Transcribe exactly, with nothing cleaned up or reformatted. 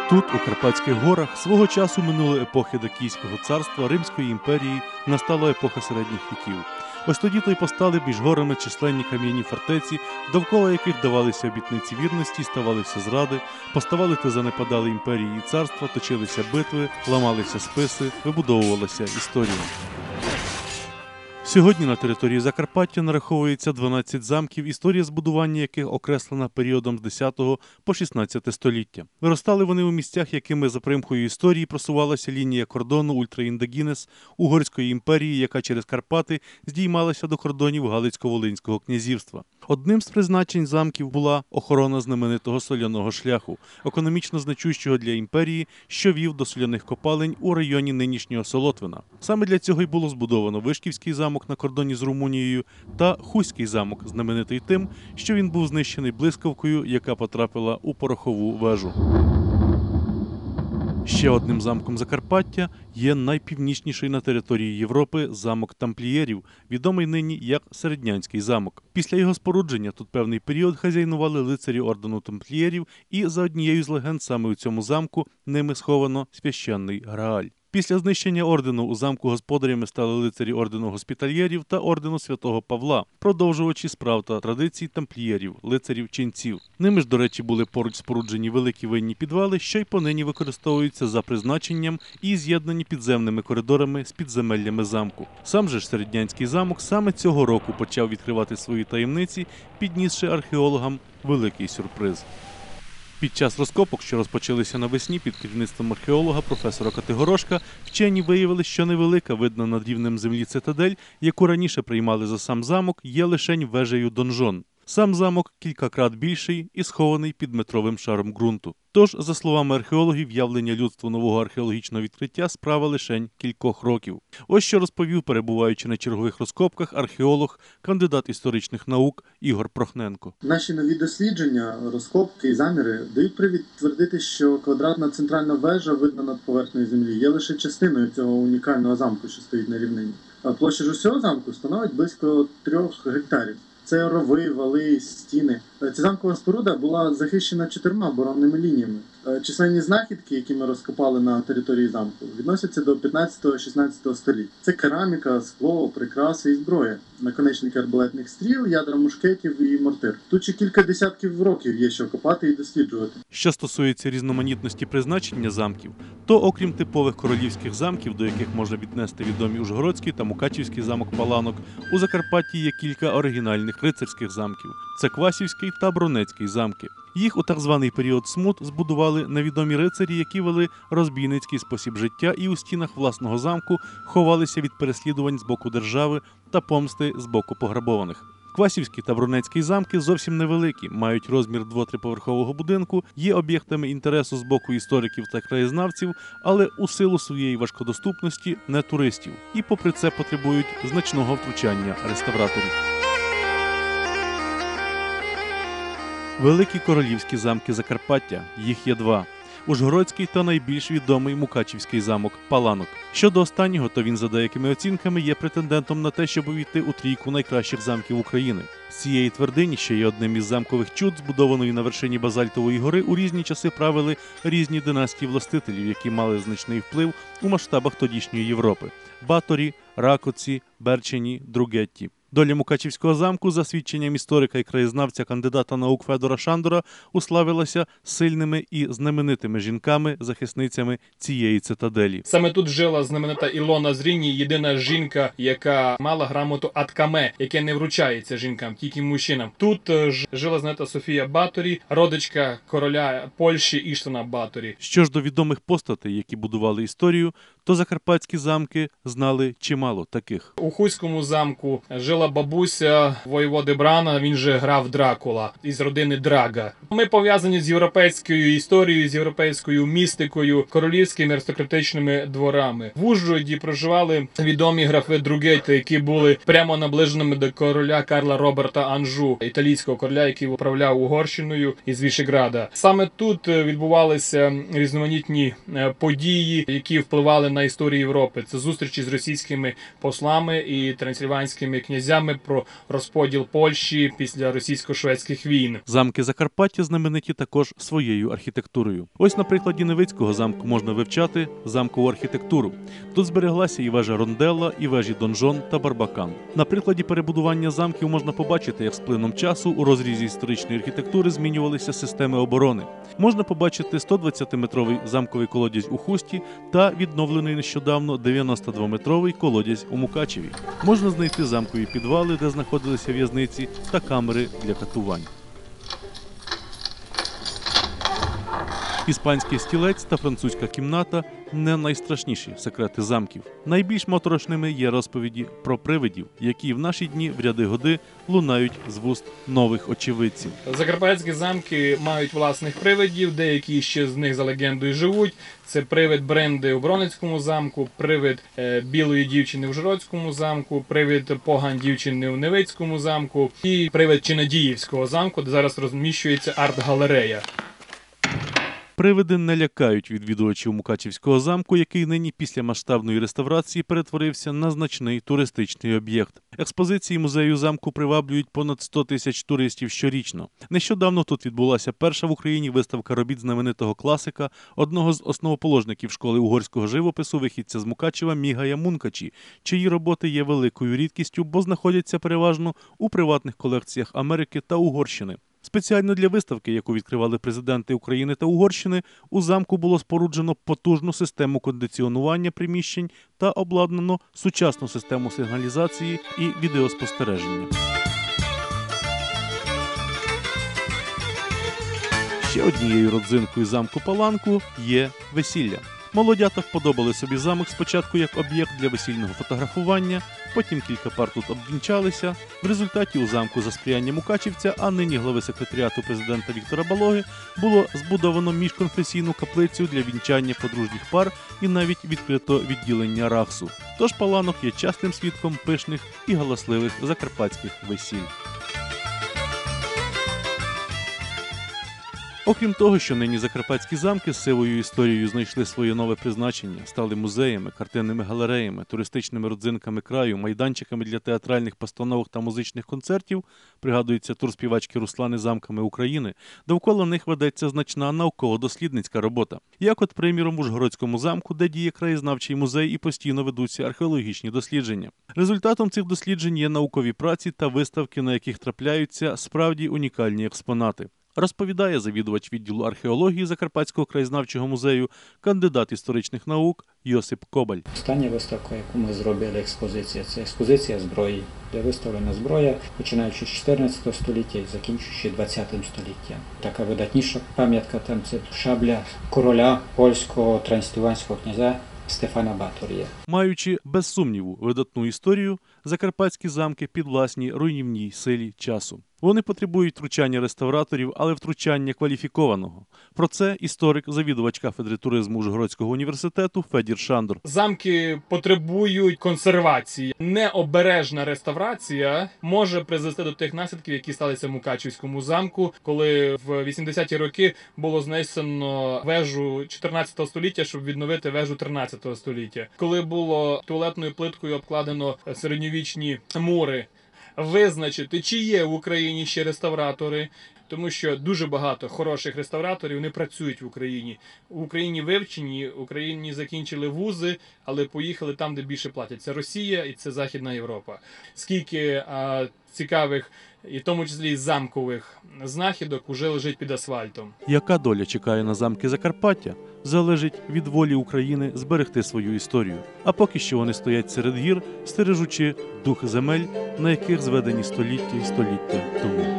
Тут, у Карпатських горах, свого часу минули епохи Дакійського царства, Римської імперії, настала епоха середніх віків. Ось тоді-то й постали між горами численні кам'яні фортеці, довкола яких давалися обітниці вірності, ставалися зради, поставали та занепадали імперії і царства, точилися битви, ламалися списи, вибудовувалася історія. Сьогодні на території Закарпаття нараховується дванадцять замків, історія збудування яких окреслена періодом з десятого по шістнадцяте століття. Виростали вони у місцях, якими за примхою історії просувалася лінія кордону Ультраіндогінес Угорської імперії, яка через Карпати здіймалася до кордонів Галицько-Волинського князівства. Одним з призначень замків була охорона знаменитого соляного шляху, економічно значущого для імперії, що вів до соляних копалень у районі нинішнього Солотвина. Саме для цього й було збудовано Вишківський замок на кордоні з Румунією та Хуський замок, знаменитий тим, що він був знищений блискавкою, яка потрапила у порохову вежу. Ще одним замком Закарпаття є найпівнічніший на території Європи замок тамплієрів, відомий нині як Середнянський замок. Після його спорудження тут певний період хазяйнували лицарі ордену тамплієрів, і за однією з легенд саме у цьому замку ними сховано священний Грааль. Після знищення ордену у замку господарями стали лицарі ордену госпітальєрів та ордену святого Павла, продовжувачі справ та традицій тамплієрів, лицарів-ченців. Ними ж, до речі, були поруч споруджені великі винні підвали, що й понині використовуються за призначенням і з'єднані підземними коридорами з підземеллями замку. Сам же ж Середнянський замок саме цього року почав відкривати свої таємниці, піднісши археологам великий сюрприз. Під час розкопок, що розпочалися навесні під керівництвом археолога професора Категорошка, вчені виявили, що невелика, видна над рівнем землі цитадель, яку раніше приймали за сам замок, є лишень вежею донжон. Сам замок кількакрат більший і схований під метровим шаром ґрунту. Тож, за словами археологів, явлення людству нового археологічного відкриття – справа лишень кількох років. Ось що розповів, перебуваючи на чергових розкопках, археолог, кандидат історичних наук Ігор Прохненко. Наші нові дослідження, розкопки і заміри дають привід твердити, що квадратна центральна вежа, видна над поверхнею землі, є лише частиною цього унікального замку, що стоїть на рівнині. Площа ж усього замку становить близько трьох гектарів. Це рови, вали, стіни. Ця замкова споруда була захищена чотирма оборонними лініями. Численні знахідки, які ми розкопали на території замку, відносяться до п'ятнадцятого-шістнадцятого століть. Це кераміка, скло, прикраси і зброя, наконечники арбалетних стріл, ядра мушкетів і мортир. Тут ще кілька десятків років є що копати і досліджувати. Що стосується різноманітності призначення замків, то окрім типових королівських замків, до яких можна віднести відомі Ужгородський та Мукачівський замок Паланок, у Закарпатті є кілька оригінальних рицарських замків. Це Квасівський та Бронецький замки. Їх у так званий період смут збудували невідомі рицарі, які вели розбійницький спосіб життя і у стінах власного замку ховалися від переслідувань з боку держави та помсти з боку пограбованих. Квасівський та Бронецький замки зовсім невеликі, мають розмір двотриповерхового будинку, є об'єктами інтересу з боку істориків та краєзнавців, але у силу своєї важкодоступності не туристів. І попри це потребують значного втручання реставраторів. Великі королівські замки Закарпаття, їх є два. Ужгородський та найбільш відомий Мукачівський замок Паланок. Щодо останнього, то він за деякими оцінками є претендентом на те, щоб увійти у трійку найкращих замків України. З цієї твердині, що є одним із замкових чуд, збудованої на вершині Базальтової гори, у різні часи правили різні династії властителів, які мали значний вплив у масштабах тодішньої Європи – Баторі, Ракоці, Берчені, Другетті. Доля Мукачівського замку, за свідченням історика і краєзнавця кандидата наук Федора Шандора, уславилася сильними і знаменитими жінками-захисницями цієї цитаделі. Саме тут жила знаменита Ілона Зрінні, єдина жінка, яка мала грамоту Аткаме, яке не вручається жінкам, тільки мужчинам. Тут ж жила знаменита Софія Баторі, родичка короля Польщі Іштвана Баторі. Що ж до відомих постатей, які будували історію, то закарпатські замки знали чимало таких. У Хуському замку жила бабуся воєводи Брана, він же грав Дракула, із родини Драга. Ми пов'язані з європейською історією, з європейською містикою, королівськими аристократичними дворами. В Ужгороді проживали відомі графи Другетти, які були прямо наближеними до короля Карла Роберта Анжу, італійського короля, який управляв Угорщиною із Вішеграда. Саме тут відбувалися різноманітні події, які впливали на історію Європи. Це зустрічі з російськими послами і трансильванськими князями. галузями про розподіл Польщі після російсько-шведських війн. Замки Закарпаття знамениті також своєю архітектурою. Ось на прикладі Невицького замку можна вивчати замкову архітектуру. Тут збереглася і вежа Ронделла, і вежі Донжон та Барбакан. На прикладі перебудування замків можна побачити, як з плином часу у розрізі історичної архітектури змінювалися системи оборони. Можна побачити сто двадцятиметровий замковий колодязь у Хусті та відновлений нещодавно дев'яностодвометровий колодязь у Мукачеві. Можна знайти замкові підвали, де знаходилися в'язниці, та камери для катувань. Іспанський стілець та французька кімната – не найстрашніші секрети замків. Найбільш моторошними є розповіді про привидів, які в наші дні в ряди годи лунають з вуст нових очевидців. Закарпатські замки мають власних привидів, деякі ще з них за легендою живуть. Це привид Бренди у Бронницькому замку, привид е, білої дівчини в Жороцькому замку, привид погань дівчини у Невицькому замку і привид Чинадіївського замку, де зараз розміщується арт-галерея. Привиди не лякають відвідувачів Мукачівського замку, який нині після масштабної реставрації перетворився на значний туристичний об'єкт. Експозиції музею замку приваблюють понад сто тисяч туристів щорічно. Нещодавно тут відбулася перша в Україні виставка робіт знаменитого класика, одного з основоположників школи угорського живопису, вихідця з Мукачева Мігая Мункачі, чиї роботи є великою рідкістю, бо знаходяться переважно у приватних колекціях Америки та Угорщини. Спеціально для виставки, яку відкривали президенти України та Угорщини, у замку було споруджено потужну систему кондиціонування приміщень та обладнано сучасну систему сигналізації і відеоспостереження. Ще однією родзинкою замку Паланку є весілля. Молодята вподобали собі замок спочатку як об'єкт для весільного фотографування, потім кілька пар тут обвінчалися. В результаті у замку за сприяння мукачівця, а нині глави секретаріату президента Віктора Балоги, було збудовано міжконфесійну каплицю для вінчання подружніх пар і навіть відкрито відділення рахсу. Тож Паланок є частим свідком пишних і галасливих закарпатських весіль. Окрім того, що нині закарпатські замки з сивою історією знайшли своє нове призначення, стали музеями, картинними галереями, туристичними родзинками краю, майданчиками для театральних постановок та музичних концертів, пригадується тур співачки Руслани замками України, довкола них ведеться значна науково-дослідницька робота. Як от, приміром, в Ужгородському замку, де діє краєзнавчий музей і постійно ведуться археологічні дослідження. Результатом цих досліджень є наукові праці та виставки, на яких трапляються справді унікальні експонати. Розповідає завідувач відділу археології Закарпатського краєзнавчого музею, кандидат історичних наук Йосип Кобаль. Остання виставка, яку ми зробили, експозиція, це експозиція зброї, де виставлена зброя, починаючи з чотирнадцятого століття і закінчуючи двадцятим століттям. Така видатніша пам'ятка там це шабля короля польського трансильванського князя Стефана Баторія. Маючи, без сумніву, видатну історію, закарпатські замки підвласні руйнівній силі часу. Вони потребують втручання реставраторів, але втручання кваліфікованого. Про це історик, завідувач кафедри туризму Ужгородського університету Федір Шандор. Замки потребують консервації. Необережна реставрація може призвести до тих наслідків, які сталися в Мукачівському замку, коли в вісімдесяті роки було знесено вежу чотирнадцятого століття, щоб відновити вежу тринадцятого століття. Коли було туалетною плиткою обкладено середньовічні мури. Визначити, чи є в Україні ще реставратори, тому що дуже багато хороших реставраторів не працюють в Україні. В Україні вивчені, в Україні закінчили вузи, але поїхали там, де більше платять. Це Росія і це Західна Європа. Скільки а, цікавих, і в тому числі і замкових знахідок, уже лежить під асфальтом. Яка доля чекає на замки Закарпаття, залежить від волі України зберегти свою історію. А поки що вони стоять серед гір, стережучи дух земель, на яких зведені століття й століття тому.